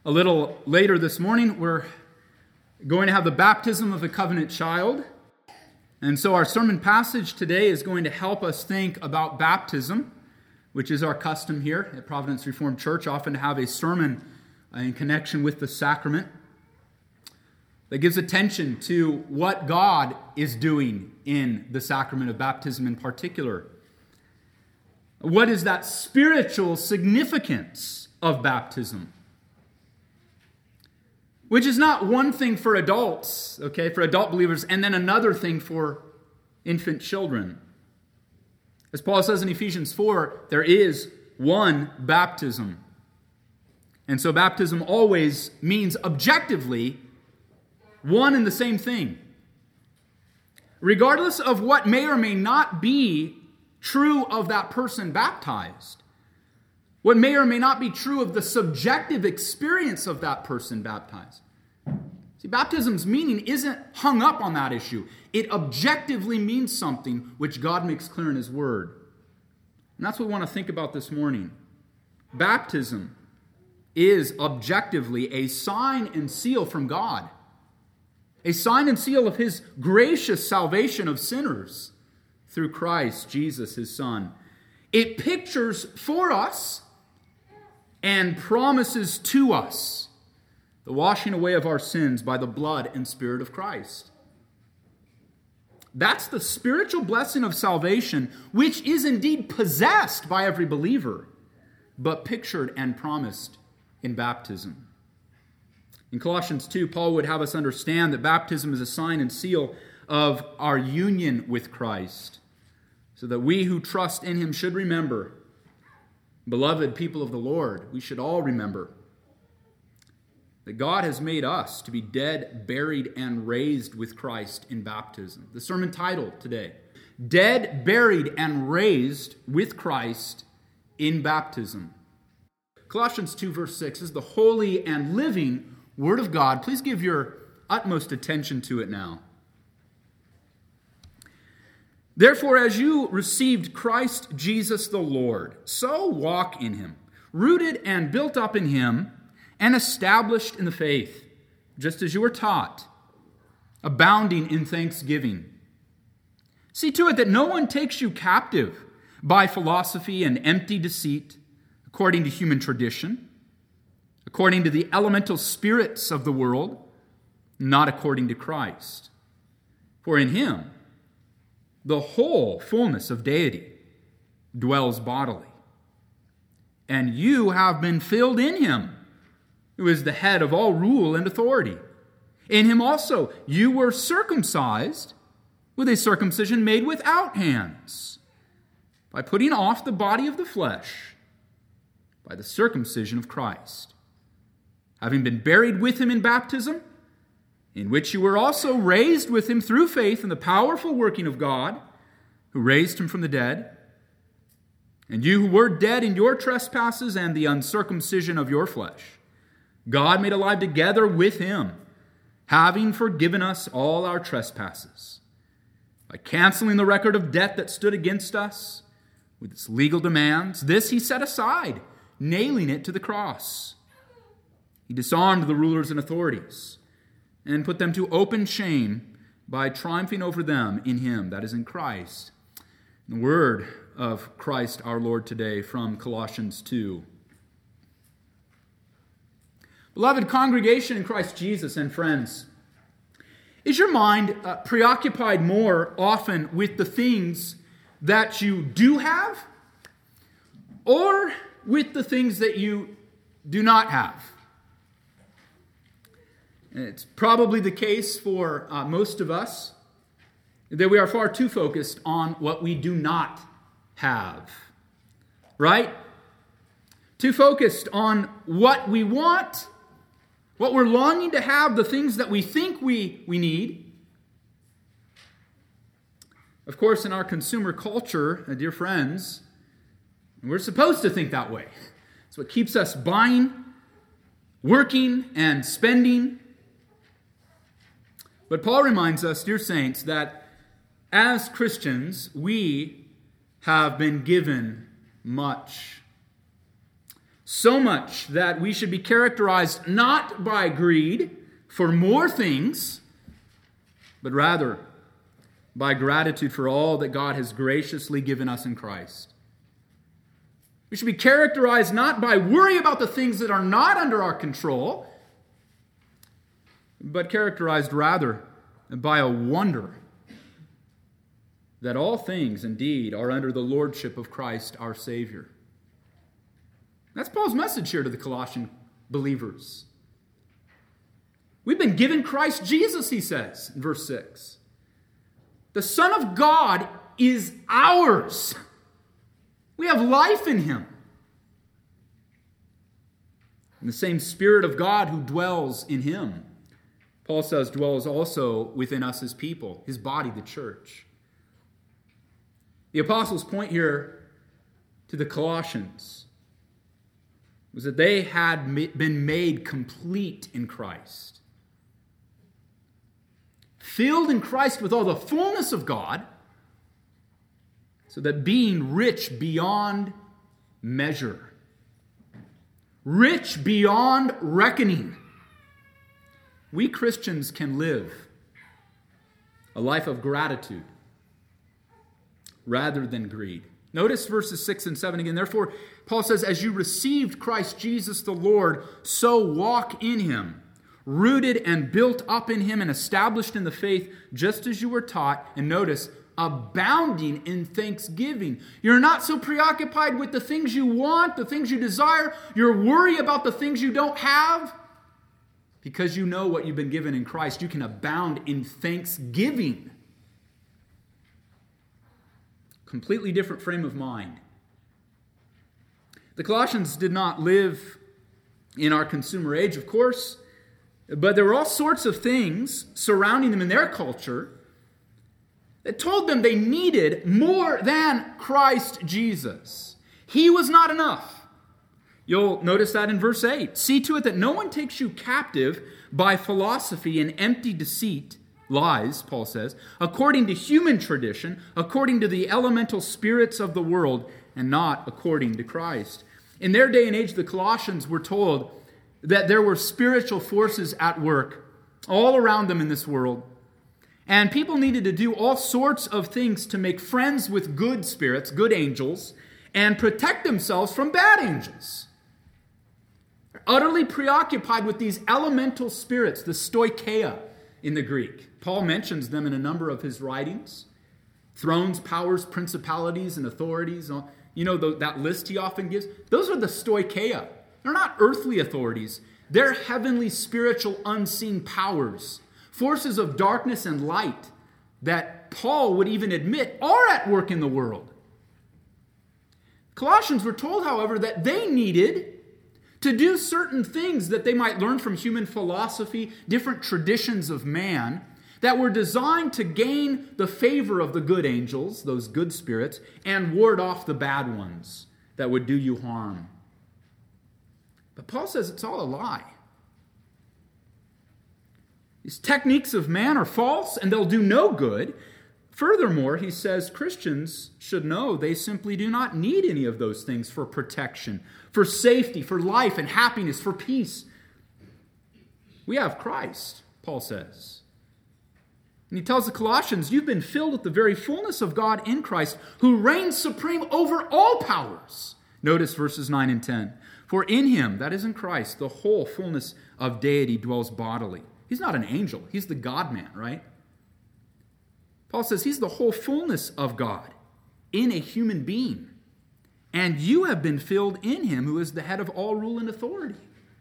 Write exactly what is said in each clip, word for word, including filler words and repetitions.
A little later this morning, we're going to have the baptism of the covenant child. And so our sermon passage today is going to help us think about baptism, which is our custom here at Providence Reformed Church, often to have a sermon in connection with the sacrament that gives attention to what God is doing in the sacrament of baptism in particular. What is that spiritual significance of baptism? Which is not one thing for adults, okay, for adult believers, and then another thing for infant children. As Paul says in Ephesians four, there is one baptism. And so baptism always means objectively one and the same thing. Regardless of what may or may not be true of that person baptized, what may or may not be true of the subjective experience of that person baptized. See, baptism's meaning isn't hung up on that issue. It objectively means something which God makes clear in His Word. And that's what we want to think about this morning. Baptism is objectively a sign and seal from God. A sign and seal of His gracious salvation of sinners through Christ Jesus, His Son. It pictures for us and promises to us the washing away of our sins by the blood and Spirit of Christ. That's the spiritual blessing of salvation, which is indeed possessed by every believer, but pictured and promised in baptism. In Colossians two, Paul would have us understand that baptism is a sign and seal of our union with Christ, so that we who trust in Him should remember. Beloved people of the Lord, we should all remember that God has made us to be dead, buried, and raised with Christ in baptism. The sermon title today, Dead, Buried, and Raised with Christ in Baptism. Colossians two, verse six is the holy and living Word of God. Please give your utmost attention to it now. Therefore, as you received Christ Jesus the Lord, so walk in Him, rooted and built up in Him, and established in the faith, just as you were taught, abounding in thanksgiving. See to it that no one takes you captive by philosophy and empty deceit, according to human tradition, according to the elemental spirits of the world, not according to Christ. For in Him, the whole fullness of deity dwells bodily. And you have been filled in Him, who is the head of all rule and authority. In Him also you were circumcised with a circumcision made without hands, by putting off the body of the flesh by the circumcision of Christ, having been buried with Him in baptism, in which you were also raised with Him through faith in the powerful working of God, who raised Him from the dead. And you who were dead in your trespasses and the uncircumcision of your flesh, God made alive together with Him, having forgiven us all our trespasses, by canceling the record of debt that stood against us with its legal demands. This He set aside, nailing it to the cross. He disarmed the rulers and authorities, and put them to open shame by triumphing over them in Him, that is, in Christ. The word of Christ our Lord today from Colossians two. Beloved congregation in Christ Jesus and friends, is your mind uh, preoccupied more often with the things that you do have, or with the things that you do not have? It's probably the case for uh, most of us that we are far too focused on what we do not have, right? Too focused on what we want, what we're longing to have, the things that we think we, we need. Of course, in our consumer culture, uh, dear friends, we're supposed to think that way. It's what keeps us buying, working, and spending. But Paul reminds us, dear saints, that as Christians, we have been given much. So much that we should be characterized not by greed for more things, but rather by gratitude for all that God has graciously given us in Christ. We should be characterized not by worry about the things that are not under our control, but characterized rather by a wonder that all things indeed are under the lordship of Christ our Savior. That's Paul's message here to the Colossian believers. We've been given Christ Jesus, he says in verse six. The Son of God is ours. We have life in him. And the same Spirit of God who dwells in him, Paul says, dwells also within us as people, his body, the church. The apostles' point here to the Colossians was that they had been made complete in Christ. Filled in Christ with all the fullness of God, so that being rich beyond measure, rich beyond reckoning, we Christians can live a life of gratitude rather than greed. Notice verses six and seven again. Therefore, Paul says, as you received Christ Jesus the Lord, so walk in him, rooted and built up in him and established in the faith, just as you were taught. And notice, abounding in thanksgiving. You're not so preoccupied with the things you want, the things you desire. You're worried about the things you don't have. Because you know what you've been given in Christ, you can abound in thanksgiving. Completely different frame of mind. The Colossians did not live in our consumer age, of course, but there were all sorts of things surrounding them in their culture that told them they needed more than Christ Jesus. He was not enough. You'll notice that in verse eight. See to it that no one takes you captive by philosophy and empty deceit, lies, Paul says, according to human tradition, according to the elemental spirits of the world, and not according to Christ. In their day and age, the Colossians were told that there were spiritual forces at work all around them in this world. And people needed to do all sorts of things to make friends with good spirits, good angels, and protect themselves from bad angels. They're utterly preoccupied with these elemental spirits, the stoicheia in the Greek. Paul mentions them in a number of his writings. Thrones, powers, principalities, and authorities. You know that list he often gives? Those are the stoicheia. They're not earthly authorities. They're heavenly, spiritual, unseen powers. Forces of darkness and light that Paul would even admit are at work in the world. Colossians were told, however, that they needed to do certain things that they might learn from human philosophy, different traditions of man, that were designed to gain the favor of the good angels, those good spirits, and ward off the bad ones that would do you harm. But Paul says it's all a lie. These techniques of man are false and they'll do no good. Furthermore, he says Christians should know they simply do not need any of those things for protection, for safety, for life and happiness, for peace. We have Christ, Paul says. And he tells the Colossians, you've been filled with the very fullness of God in Christ, who reigns supreme over all powers. Notice verses nine and ten. For in him, that is in Christ, the whole fullness of deity dwells bodily. He's not an angel. He's the God-man, right? Paul says he's the whole fullness of God in a human being. And you have been filled in him who is the head of all rule and authority.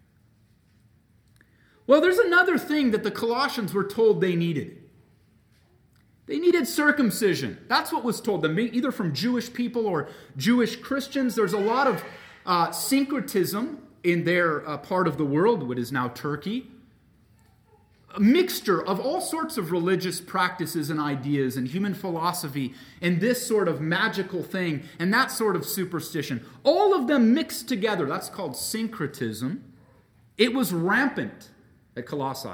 Well, there's another thing that the Colossians were told they needed. They needed circumcision. That's what was told them, either from Jewish people or Jewish Christians. There's a lot of uh, syncretism in their uh, part of the world, what is now Turkey. A mixture of all sorts of religious practices and ideas and human philosophy and this sort of magical thing and that sort of superstition. All of them mixed together. That's called syncretism. It was rampant at Colossae.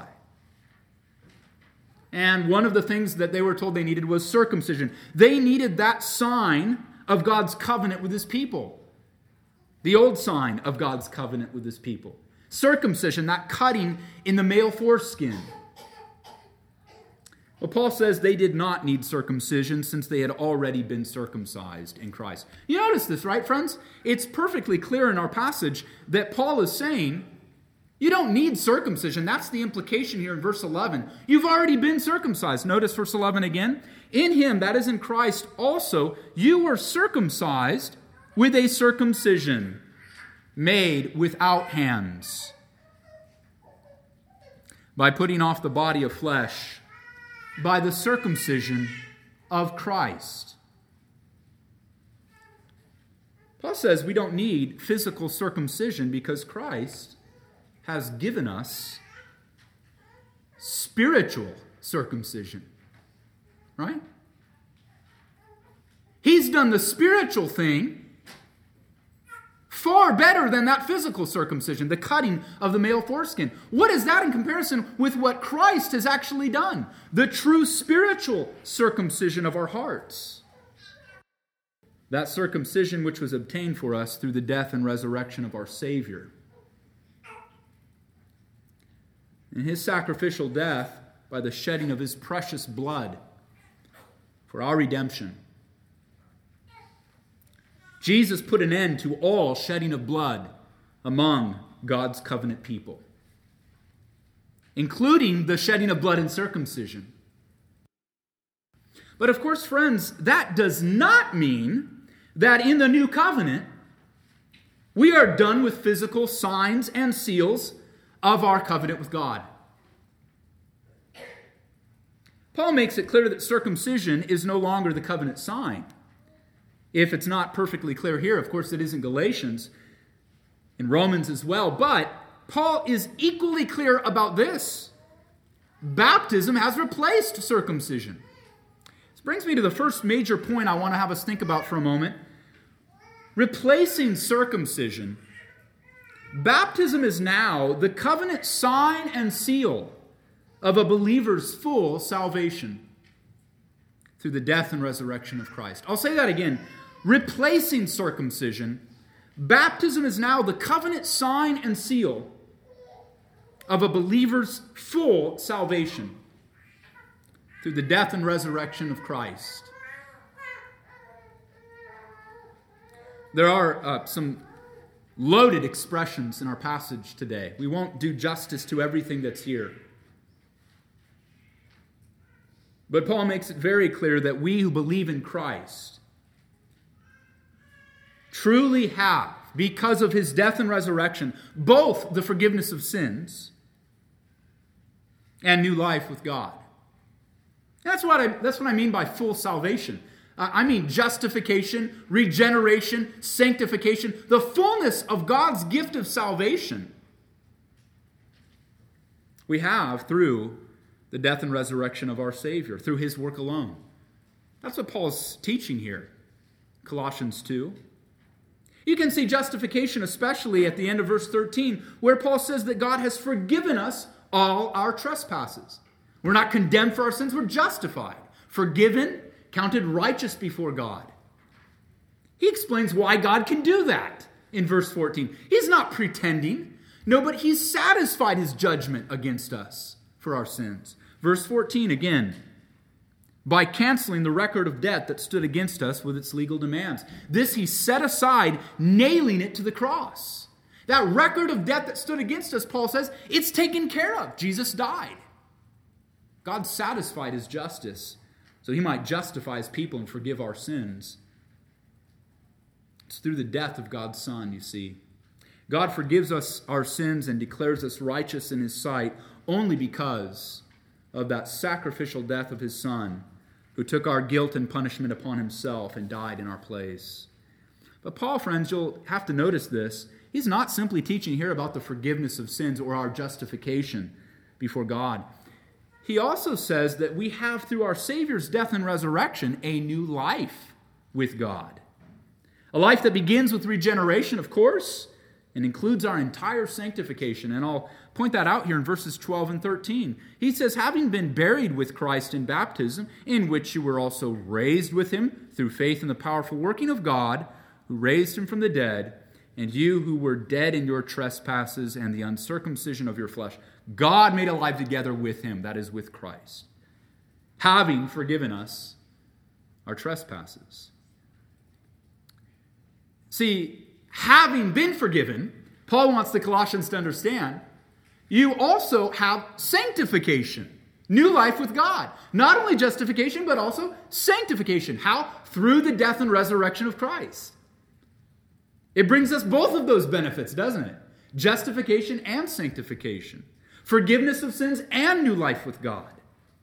And one of the things that they were told they needed was circumcision. They needed that sign of God's covenant with his people. The old sign of God's covenant with his people. Circumcision, that cutting in the male foreskin. Well, Paul says they did not need circumcision since they had already been circumcised in Christ. You notice this, right, friends? It's perfectly clear in our passage that Paul is saying, you don't need circumcision. That's the implication here in verse eleven. You've already been circumcised. Notice verse eleven again. In him, that is in Christ, also you were circumcised with a circumcision made without hands, by putting off the body of flesh, by the circumcision of Christ. Paul says we don't need physical circumcision because Christ has given us spiritual circumcision. Right? He's done the spiritual thing far better than that physical circumcision, the cutting of the male foreskin. What is that in comparison with what Christ has actually done? The true spiritual circumcision of our hearts. That circumcision which was obtained for us through the death and resurrection of our Savior. In his sacrificial death, by the shedding of his precious blood for our redemption, Jesus put an end to all shedding of blood among God's covenant people, including the shedding of blood in circumcision. But of course, friends, that does not mean that in the new covenant we are done with physical signs and seals of our covenant with God. Paul makes it clear that circumcision is no longer the covenant sign. If it's not perfectly clear here, of course it is in Galatians, in Romans as well. But Paul is equally clear about this. Baptism has replaced circumcision. This brings me to the first major point I want to have us think about for a moment. Replacing circumcision, baptism is now the covenant sign and seal of a believer's full salvation through the death and resurrection of Christ. I'll say that again. Replacing circumcision, baptism is now the covenant sign and seal of a believer's full salvation through the death and resurrection of Christ. There are uh, some loaded expressions in our passage today. We won't do justice to everything that's here. But Paul makes it very clear that we who believe in Christ truly have, because of his death and resurrection, both the forgiveness of sins and new life with God. That's what I, that's what I mean by full salvation. Uh, I mean justification, regeneration, sanctification, the fullness of God's gift of salvation we have through the death and resurrection of our Savior, through his work alone. That's what Paul's teaching here, Colossians two. You can see justification especially at the end of verse thirteen, where Paul says that God has forgiven us all our trespasses. We're not condemned for our sins, we're justified, forgiven, counted righteous before God. He explains why God can do that in verse fourteen. He's not pretending. No, but he's satisfied his judgment against us for our sins. Verse fourteen again. By canceling the record of debt that stood against us with its legal demands. This he set aside, nailing it to the cross. That record of debt that stood against us, Paul says, it's taken care of. Jesus died. God satisfied his justice so he might justify his people and forgive our sins. It's through the death of God's Son, you see. God forgives us our sins and declares us righteous in his sight only because of that sacrificial death of his Son, who took our guilt and punishment upon himself and died in our place. But Paul, friends, you'll have to notice this. He's not simply teaching here about the forgiveness of sins or our justification before God. He also says that we have, through our Savior's death and resurrection, a new life with God. A life that begins with regeneration, of course, and includes our entire sanctification. And I'll point that out here in verses twelve and thirteen. He says, having been buried with Christ in baptism, in which you were also raised with him through faith in the powerful working of God, who raised him from the dead, And you who were dead in your trespasses and the uncircumcision of your flesh, God made alive together with him, that is, with Christ, having forgiven us our trespasses. See, having been forgiven, Paul wants the Colossians to understand, you also have sanctification, new life with God. Not only justification, but also sanctification. How? Through the death and resurrection of Christ. It brings us both of those benefits, doesn't it? Justification and sanctification. Forgiveness of sins and new life with God.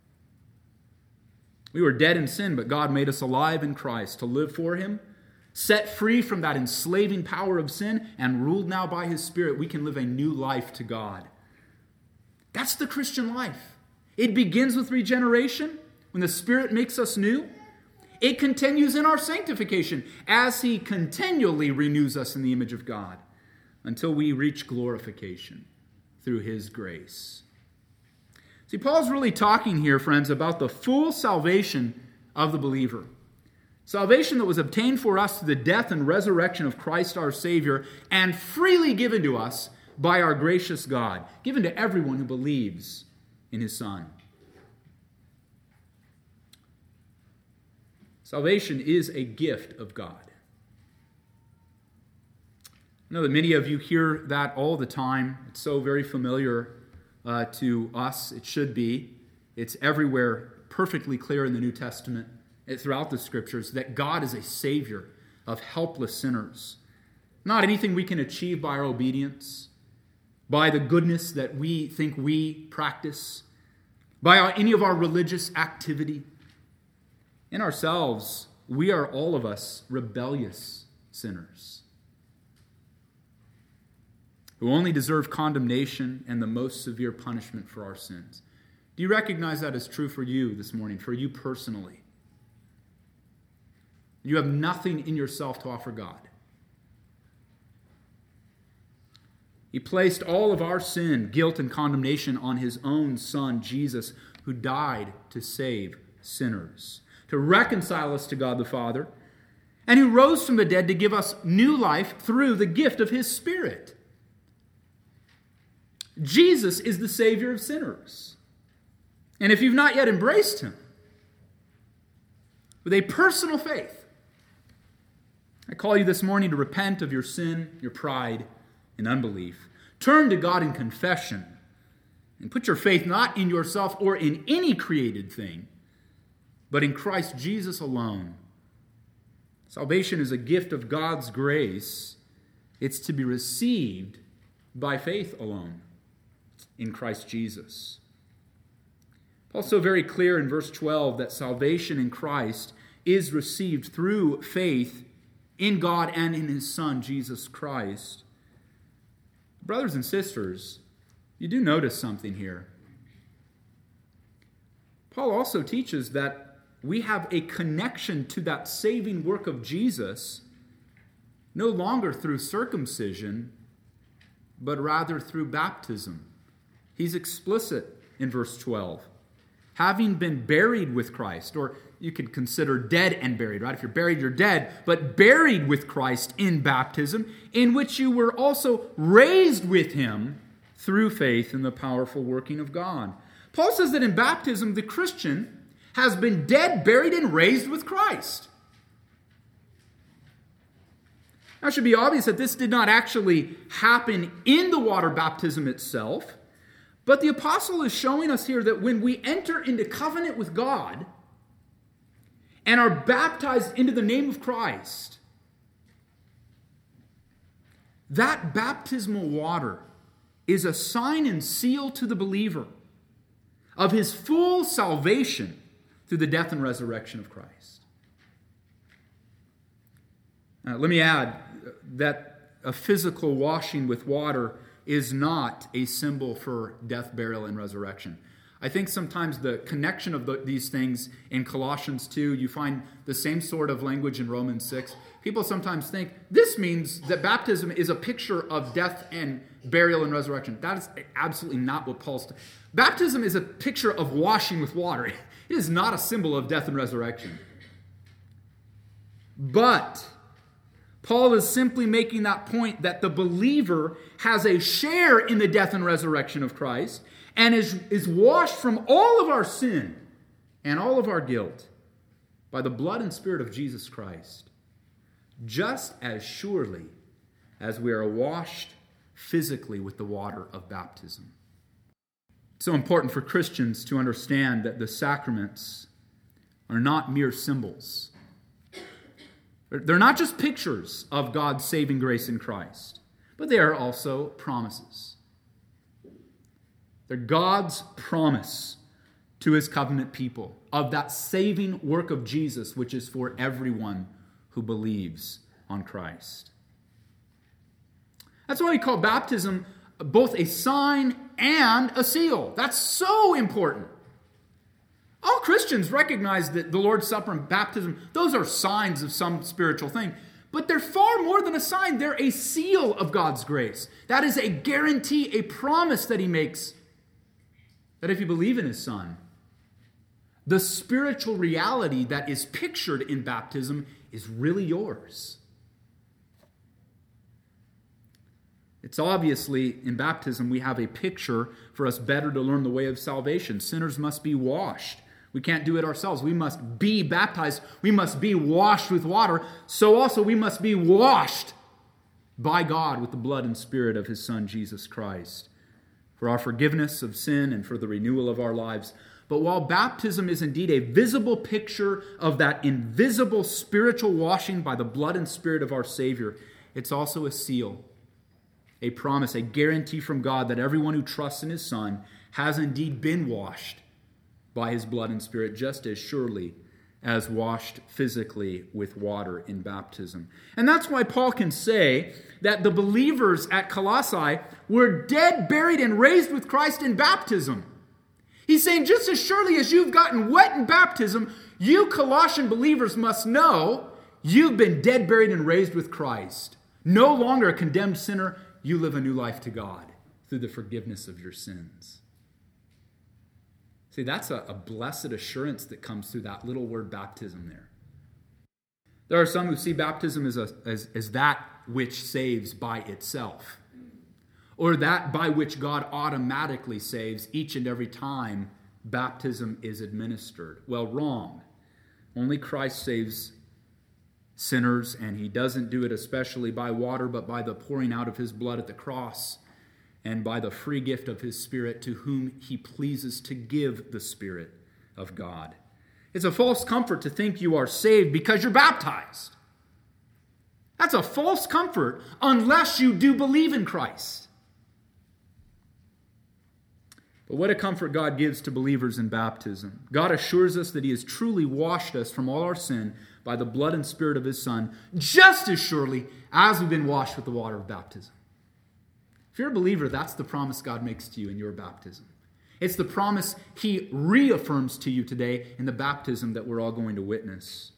We were dead in sin, but God made us alive in Christ to live for him. Set free from that enslaving power of sin and ruled now by his Spirit, we can live a new life to God. That's the Christian life. It begins with regeneration, when the Spirit makes us new. It continues in our sanctification as he continually renews us in the image of God until we reach glorification through his grace. See, Paul's really talking here, friends, about the full salvation of the believer. Salvation that was obtained for us through the death and resurrection of Christ our Savior and freely given to us by our gracious God, given to everyone who believes in his Son. Salvation is a gift of God. I know that many of you hear that all the time. It's so very familiar uh, to us. It should be. It's everywhere perfectly clear in the New Testament, throughout the Scriptures, that God is a Savior of helpless sinners. Not anything we can achieve by our obedience, by the goodness that we think we practice, by our, any of our religious activity. In ourselves, we are all of us rebellious sinners who only deserve condemnation and the most severe punishment for our sins. Do you recognize that as true for you this morning, for you personally? You have nothing in yourself to offer God. He placed all of our sin, guilt, and condemnation on his own Son, Jesus, who died to save sinners, to reconcile us to God the Father, and who rose from the dead to give us new life through the gift of his Spirit. Jesus is the Savior of sinners. And if you've not yet embraced him with a personal faith, I call you this morning to repent of your sin, your pride, and unbelief. Turn to God in confession and put your faith not in yourself or in any created thing, but in Christ Jesus alone. Salvation is a gift of God's grace. It's to be received by faith alone in Christ Jesus. Paul's so very clear in verse twelve that salvation in Christ is received through faith in God and in his Son, Jesus Christ. Brothers and sisters, you do notice something here. Paul also teaches that we have a connection to that saving work of Jesus, no longer through circumcision, but rather through baptism. He's explicit in verse twelve. Having been buried with Christ, or you could consider dead and buried, right? If you're buried, you're dead, but buried with Christ in baptism, in which you were also raised with him through faith in the powerful working of God. Paul says that in baptism, the Christian has been dead, buried, and raised with Christ. Now, it should be obvious that this did not actually happen in the water baptism itself, but the apostle is showing us here that when we enter into covenant with God and are baptized into the name of Christ, that baptismal water is a sign and seal to the believer of his full salvation through the death and resurrection of Christ. Now, let me add that a physical washing with water is not a symbol for death, burial, and resurrection. I think sometimes the connection of the, these things in Colossians two, you find the same sort of language in Romans six. People sometimes think this means that baptism is a picture of death and burial and resurrection. That is absolutely not what Paul's... T- Baptism is a picture of washing with water. It is not a symbol of death and resurrection. But Paul is simply making that point that the believer has a share in the death and resurrection of Christ and is, is washed from all of our sin and all of our guilt by the blood and Spirit of Jesus Christ, just as surely as we are washed physically with the water of baptism. It's so important for Christians to understand that the sacraments are not mere symbols. They're not just pictures of God's saving grace in Christ, but they are also promises. They're God's promise to his covenant people of that saving work of Jesus, which is for everyone who believes on Christ. That's why we call baptism both a sign and a seal. That's so important. All Christians recognize that the Lord's Supper and baptism, those are signs of some spiritual thing. But they're far more than a sign. They're a seal of God's grace. That is a guarantee, a promise that he makes that if you believe in his Son, the spiritual reality that is pictured in baptism is really yours. It's obviously, in baptism, we have a picture for us better to learn the way of salvation. Sinners must be washed. We can't do it ourselves. We must be baptized. We must be washed with water. So also we must be washed by God with the blood and Spirit of his Son, Jesus Christ, for our forgiveness of sin and for the renewal of our lives. But while baptism is indeed a visible picture of that invisible spiritual washing by the blood and Spirit of our Savior, it's also a seal, a promise, a guarantee from God that everyone who trusts in his Son has indeed been washed by his blood and Spirit, just as surely as washed physically with water in baptism. And that's why Paul can say that the believers at Colossae were dead, buried, and raised with Christ in baptism. He's saying just as surely as you've gotten wet in baptism, you Colossian believers must know you've been dead, buried, and raised with Christ. No longer a condemned sinner, you live a new life to God through the forgiveness of your sins. See, that's a, a blessed assurance that comes through that little word baptism there. There are some who see baptism as, a, as, as that which saves by itself, or that by which God automatically saves each and every time baptism is administered. Well, wrong. Only Christ saves sinners, and he doesn't do it especially by water, but by the pouring out of his blood at the cross and by the free gift of his Spirit to whom he pleases to give the Spirit of God. It's a false comfort to think you are saved because you're baptized. That's a false comfort unless you do believe in Christ. But what a comfort God gives to believers in baptism. God assures us that he has truly washed us from all our sin by the blood and Spirit of his Son, just as surely as we've been washed with the water of baptism. If you're a believer, that's the promise God makes to you in your baptism. It's the promise he reaffirms to you today in the baptism that we're all going to witness.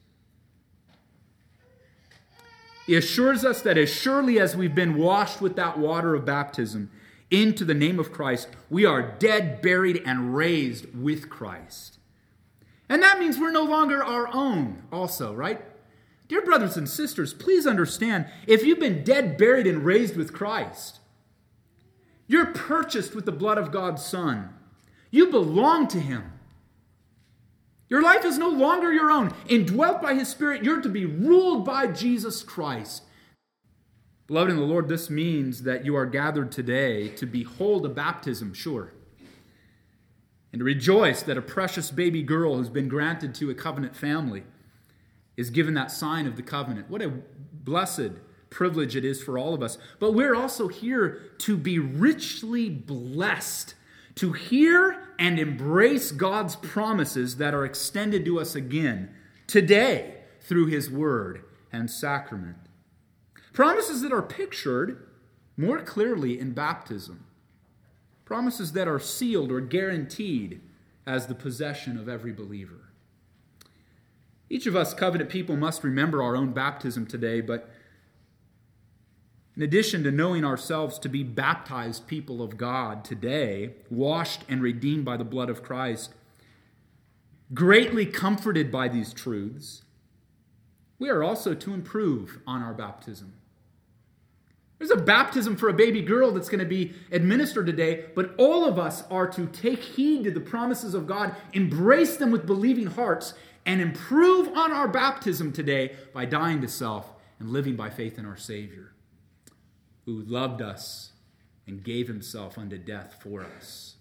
He assures us that as surely as we've been washed with that water of baptism into the name of Christ, we are dead, buried, and raised with Christ. And that means we're no longer our own also, right? Dear brothers and sisters, please understand, if you've been dead, buried, and raised with Christ, you're purchased with the blood of God's Son. You belong to him. Your life is no longer your own. Indwelt by his Spirit, you're to be ruled by Jesus Christ. Beloved in the Lord, this means that you are gathered today to behold a baptism, sure, and to rejoice that a precious baby girl who's been granted to a covenant family is given that sign of the covenant. What a blessed privilege it is for all of us. But we're also here to be richly blessed, to hear and embrace God's promises that are extended to us again today through his word and sacrament. Promises that are pictured more clearly in baptism. Promises that are sealed or guaranteed as the possession of every believer. Each of us covenant people must remember our own baptism today, but in addition to knowing ourselves to be baptized people of God today, washed and redeemed by the blood of Christ, greatly comforted by these truths, we are also to improve on our baptism. There's a baptism for a baby girl that's going to be administered today, but all of us are to take heed to the promises of God, embrace them with believing hearts, and improve on our baptism today by dying to self and living by faith in our Savior, who loved us and gave himself unto death for us.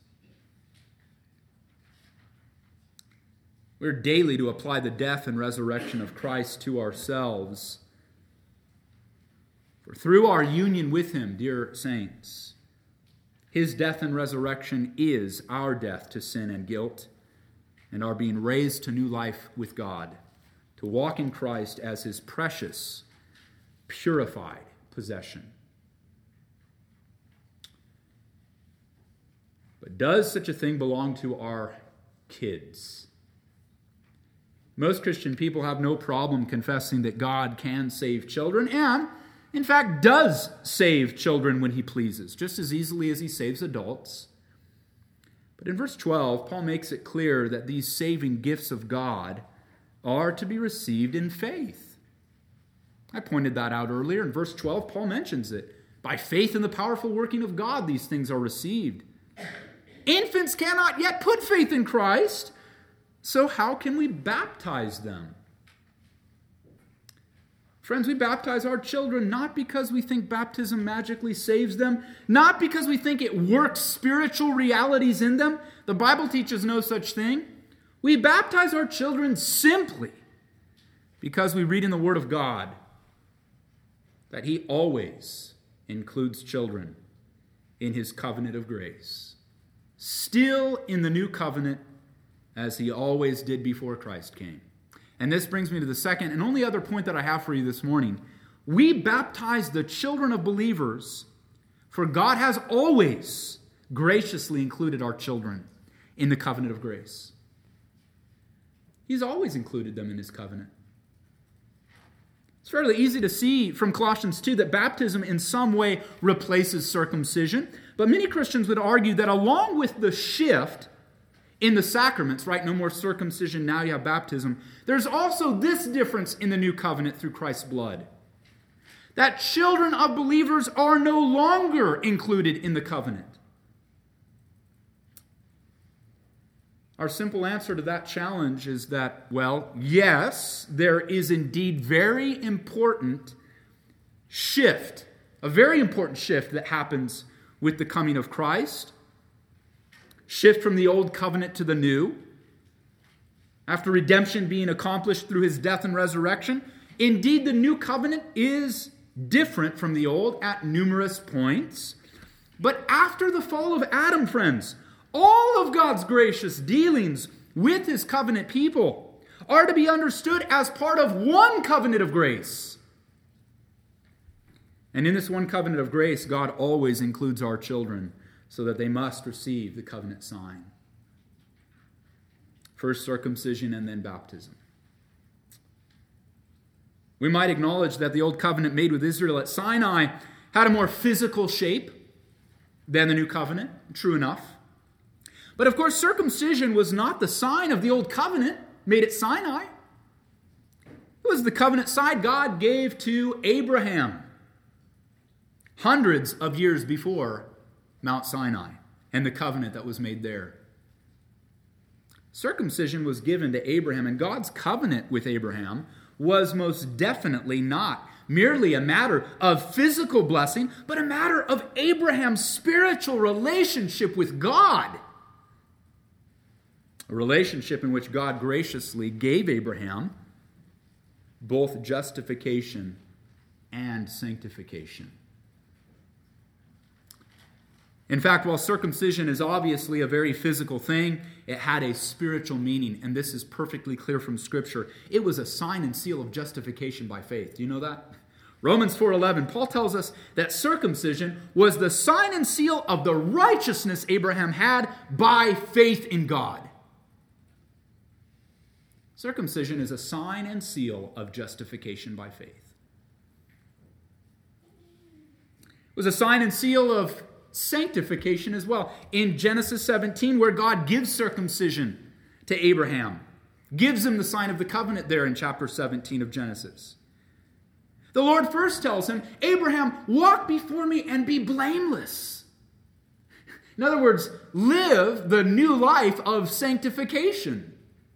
We're daily to apply the death and resurrection of Christ to ourselves. For through our union with him, dear saints, his death and resurrection is our death to sin and guilt, and our being raised to new life with God, to walk in Christ as his precious, purified possession. But does such a thing belong to our kids? Most Christian people have no problem confessing that God can save children and, in fact, does save children when he pleases, just as easily as he saves adults. But in verse twelve, Paul makes it clear that these saving gifts of God are to be received in faith. I pointed that out earlier. In verse twelve, Paul mentions it. By faith in the powerful working of God, these things are received. Infants cannot yet put faith in Christ, so how can we baptize them? Friends, we baptize our children not because we think baptism magically saves them, not because we think it works spiritual realities in them. The Bible teaches no such thing. We baptize our children simply because we read in the Word of God that he always includes children in his covenant of grace. Still in the new covenant, as he always did before Christ came. And this brings me to the second and only other point that I have for you this morning. We baptize the children of believers, for God has always graciously included our children in the covenant of grace. He's always included them in his covenant. It's fairly easy to see from Colossians two that baptism in some way replaces circumcision, but many Christians would argue that along with the shift in the sacraments, right, no more circumcision, now you have baptism, there's also this difference in the new covenant through Christ's blood. That children of believers are no longer included in the covenant. Our simple answer to that challenge is that, well, yes, there is indeed very important shift, a very important shift that happens with the coming of Christ. Shift from the old covenant to the new. After redemption being accomplished through his death and resurrection, indeed the new covenant is different from the old at numerous points. But after the fall of Adam, friends, all of God's gracious dealings with his covenant people are to be understood as part of one covenant of grace. And in this one covenant of grace, God always includes our children, so that they must receive the covenant sign. First circumcision and then baptism. We might acknowledge that the old covenant made with Israel at Sinai had a more physical shape than the new covenant. True enough. But of course, circumcision was not the sign of the old covenant made at Sinai. It was the covenant sign God gave to Abraham hundreds of years before Mount Sinai and the covenant that was made there. Circumcision was given to Abraham, and God's covenant with Abraham was most definitely not merely a matter of physical blessing, but a matter of Abraham's spiritual relationship with God. A relationship in which God graciously gave Abraham both justification and sanctification. In fact, while circumcision is obviously a very physical thing, it had a spiritual meaning, and this is perfectly clear from Scripture. It was a sign and seal of justification by faith. Do you know that? Romans four eleven, Paul tells us that circumcision was the sign and seal of the righteousness Abraham had by faith in God. Circumcision is a sign and seal of justification by faith. It was a sign and seal of sanctification as well. In Genesis seventeen, where God gives circumcision to Abraham, Gives him the sign of the covenant there in chapter seventeen of Genesis. The Lord first tells him, Abraham, walk before me and be blameless. In other words, live the new life of sanctification.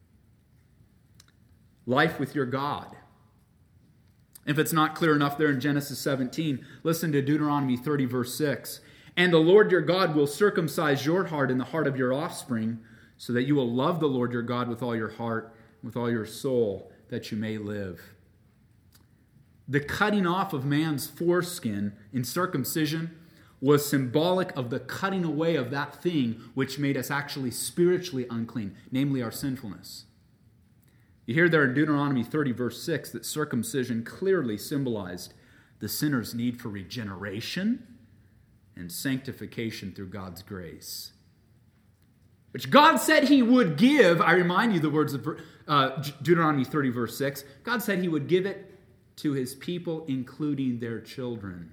Life with your God. If it's not clear enough there in Genesis seventeen, listen to Deuteronomy thirty, verse six. And the Lord your God will circumcise your heart and the heart of your offspring, so that you will love the Lord your God with all your heart, with all your soul, that you may live. The cutting off of man's foreskin in circumcision was symbolic of the cutting away of that thing which made us actually spiritually unclean, namely our sinfulness. You hear there in Deuteronomy thirty, verse six, that circumcision clearly symbolized the sinner's need for regeneration and sanctification through God's grace, which God said he would give. I remind you the words of uh, Deuteronomy thirty, verse six. God said he would give it to his people, including their children.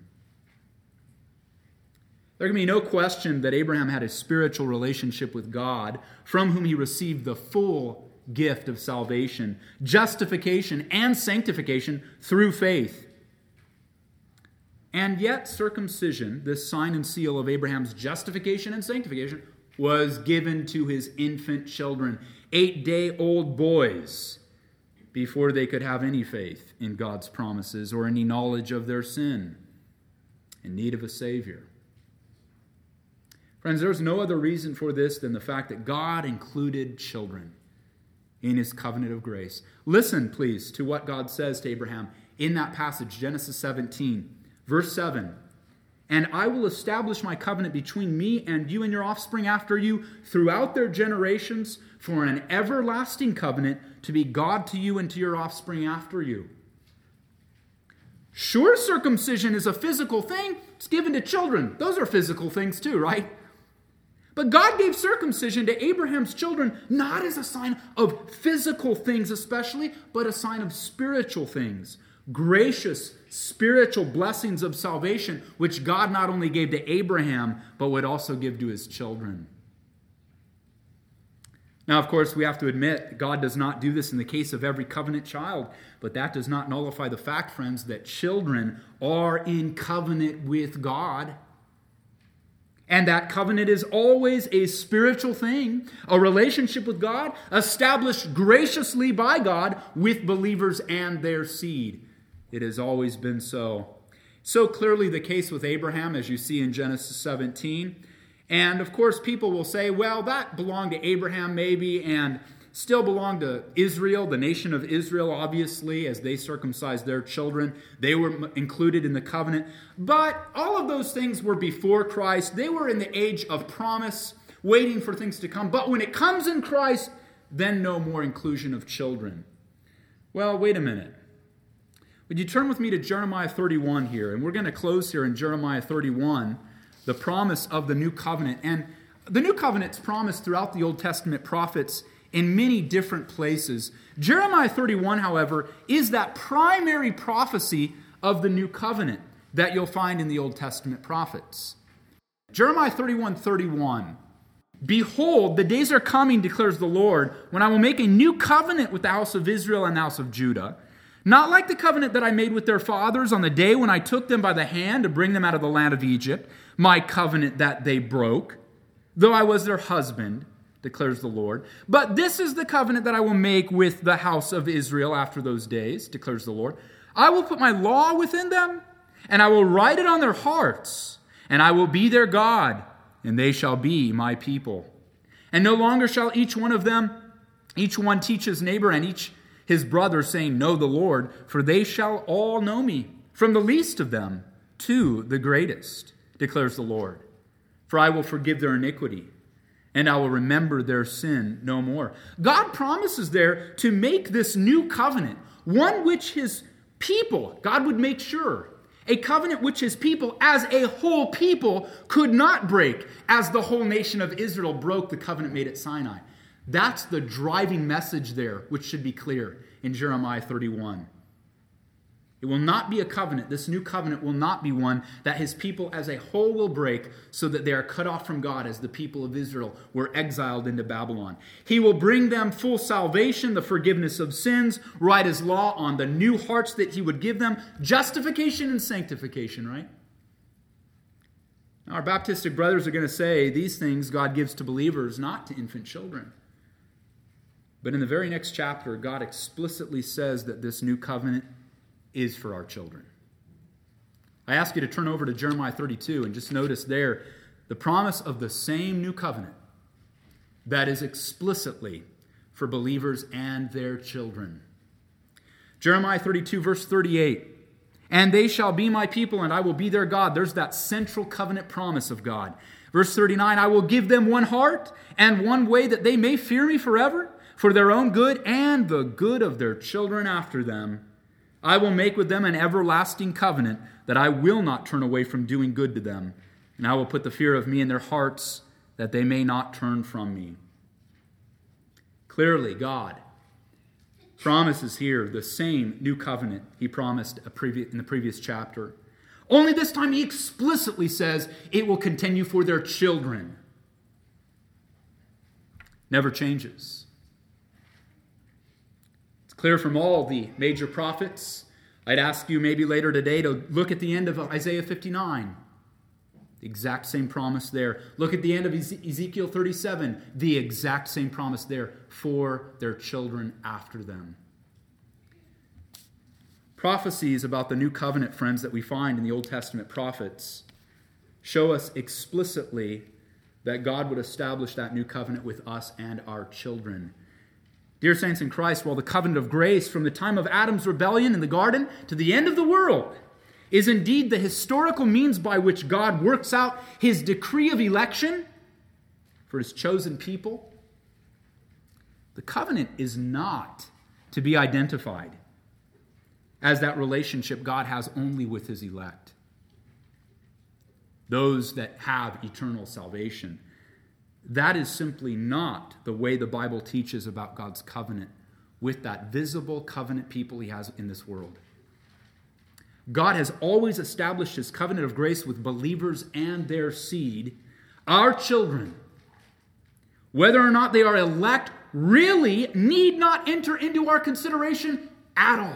There can be no question that Abraham had a spiritual relationship with God, from whom he received the full gift of salvation, justification, and sanctification through faith. And yet circumcision, this sign and seal of Abraham's justification and sanctification, was given to his infant children, eight-day-old boys, before they could have any faith in God's promises or any knowledge of their sin, in need of a Savior. Friends, there's no other reason for this than the fact that God included children in his covenant of grace. Listen, please, to what God says to Abraham in that passage, Genesis seventeen, verse seven. And I will establish my covenant between me and you and your offspring after you throughout their generations for an everlasting covenant to be God to you and to your offspring after you. Sure, circumcision is a physical thing. It's given to children. Those are physical things too, right? But God gave circumcision to Abraham's children not as a sign of physical things especially, but a sign of spiritual things. Gracious spiritual blessings of salvation, which God not only gave to Abraham, but would also give to his children. Now, of course, we have to admit God does not do this in the case of every covenant child, but that does not nullify the fact, friends, that children are in covenant with God. And that covenant is always a spiritual thing, a relationship with God established graciously by God with believers and their seed. It has always been so. So clearly the case with Abraham, as you see in Genesis seventeen. And of course, people will say, well, that belonged to Abraham maybe, and still belonged to Israel, the nation of Israel, obviously, as they circumcised their children. They were included in the covenant. But all of those things were before Christ. They were in the age of promise, waiting for things to come. But when it comes in Christ, then no more inclusion of children. Well, wait a minute. Would you turn with me to Jeremiah thirty-one here? And we're going to close here in Jeremiah thirty-one, the promise of the new covenant. And the new covenant's promised throughout the Old Testament prophets in many different places. Jeremiah thirty-one, however, is that primary prophecy of the new covenant that you'll find in the Old Testament prophets. Jeremiah thirty-one thirty-one. Behold, the days are coming, declares the Lord, when I will make a new covenant with the house of Israel and the house of Judah. Not like the covenant that I made with their fathers on the day when I took them by the hand to bring them out of the land of Egypt, my covenant that they broke, though I was their husband, declares the Lord. But this is the covenant that I will make with the house of Israel after those days, declares the Lord. I will put my law within them, and I will write it on their hearts, and I will be their God, and they shall be my people. And no longer shall each one of them, each one teach his neighbor and each his brother, saying, know the Lord, for they shall all know me, from the least of them to the greatest, declares the Lord. For I will forgive their iniquity, and I will remember their sin no more. God promises there to make this new covenant, one which his people, God would make sure, a covenant which his people as a whole people could not break, as the whole nation of Israel broke the covenant made at Sinai. That's the driving message there, which should be clear in Jeremiah thirty-one. It will not be a covenant. This new covenant will not be one that his people as a whole will break so that they are cut off from God as the people of Israel were exiled into Babylon. He will bring them full salvation, the forgiveness of sins, write his law on the new hearts that he would give them, justification and sanctification, right? Now, our Baptistic brothers are going to say these things God gives to believers, not to infant children. But in the very next chapter, God explicitly says that this new covenant is for our children. I ask you to turn over to Jeremiah thirty-two and just notice there the promise of the same new covenant that is explicitly for believers and their children. Jeremiah thirty-two, verse thirty-eight. And they shall be my people, and I will be their God. There's that central covenant promise of God. Verse thirty-nine, I will give them one heart and one way that they may fear me forever, for their own good and the good of their children after them. I will make with them an everlasting covenant that I will not turn away from doing good to them. And I will put the fear of me in their hearts that they may not turn from me. Clearly, God promises here the same new covenant he promised a previ- in the previous chapter. Only this time he explicitly says it will continue for their children. Never changes. Clear from all the major prophets. I'd ask you maybe later today to look at the end of Isaiah fifty-nine. The exact same promise there. Look at the end of Ezekiel thirty-seven. The exact same promise there for their children after them. Prophecies about the new covenant, friends, that we find in the Old Testament prophets show us explicitly that God would establish that new covenant with us and our children. Dear saints in Christ, while the covenant of grace from the time of Adam's rebellion in the garden to the end of the world is indeed the historical means by which God works out his decree of election for his chosen people, the covenant is not to be identified as that relationship God has only with his elect, those that have eternal salvation. That is simply not the way the Bible teaches about God's covenant with that visible covenant people he has in this world. God has always established his covenant of grace with believers and their seed, our children. Whether or not they are elect really need not enter into our consideration at all.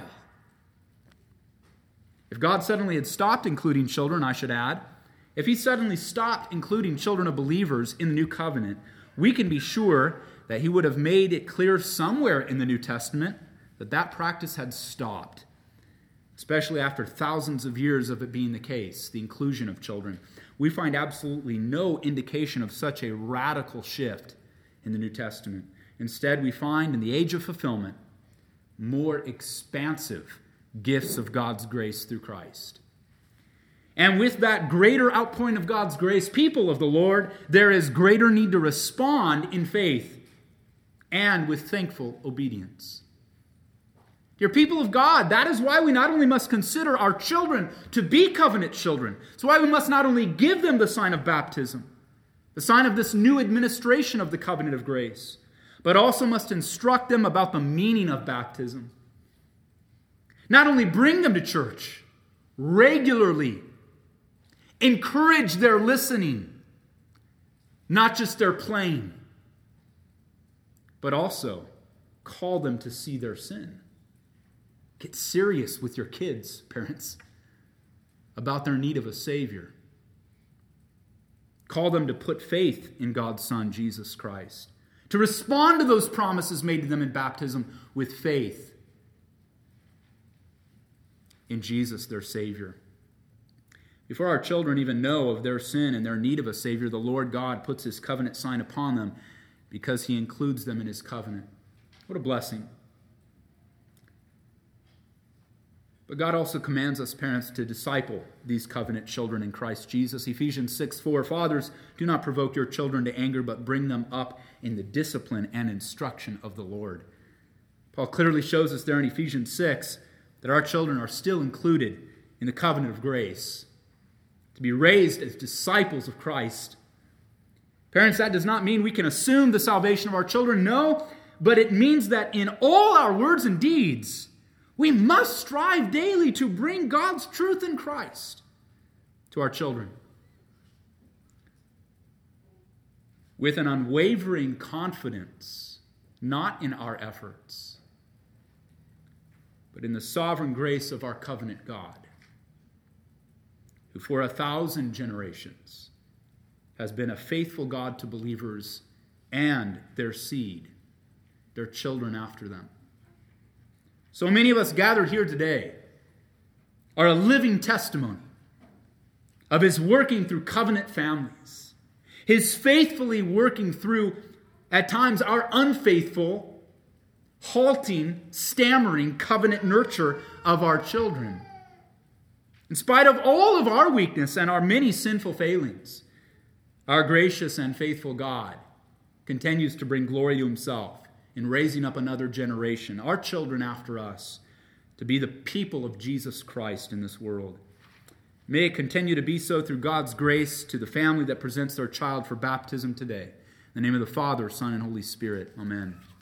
If God suddenly had stopped including children, I should add, if he suddenly stopped including children of believers in the new covenant, we can be sure that he would have made it clear somewhere in the New Testament that that practice had stopped, especially after thousands of years of it being the case, the inclusion of children. We find absolutely no indication of such a radical shift in the New Testament. Instead, we find in the age of fulfillment more expansive gifts of God's grace through Christ. And with that greater outpouring of God's grace, people of the Lord, there is greater need to respond in faith and with thankful obedience. Dear people of God, that is why we not only must consider our children to be covenant children. It's why we must not only give them the sign of baptism, the sign of this new administration of the covenant of grace, but also must instruct them about the meaning of baptism. Not only bring them to church regularly, encourage their listening, not just their playing, but also call them to see their sin. Get serious with your kids, parents, about their need of a Savior. Call them to put faith in God's Son, Jesus Christ, to respond to those promises made to them in baptism with faith in Jesus, their Savior. Before our children even know of their sin and their need of a Savior, the Lord God puts his covenant sign upon them because he includes them in his covenant. What a blessing. But God also commands us parents to disciple these covenant children in Christ Jesus. Ephesians six four, Fathers, do not provoke your children to anger, but bring them up in the discipline and instruction of the Lord. Paul clearly shows us there in Ephesians six that our children are still included in the covenant of grace, to be raised as disciples of Christ. Parents, that does not mean we can assume the salvation of our children. No, but it means that in all our words and deeds, We must strive daily to bring God's truth in Christ to our children with an unwavering confidence, not in our efforts, but in the sovereign grace of our covenant God, who for a thousand generations has been a faithful God to believers and their seed, their children after them. So many of us gathered here today are a living testimony of his working through covenant families, his faithfully working through, at times, our unfaithful, halting, stammering covenant nurture of our children. In spite of all of our weakness and our many sinful failings, our gracious and faithful God continues to bring glory to himself in raising up another generation, our children after us, to be the people of Jesus Christ in this world. May it continue to be so through God's grace to the family that presents their child for baptism today. In the name of the Father, Son, and Holy Spirit. Amen.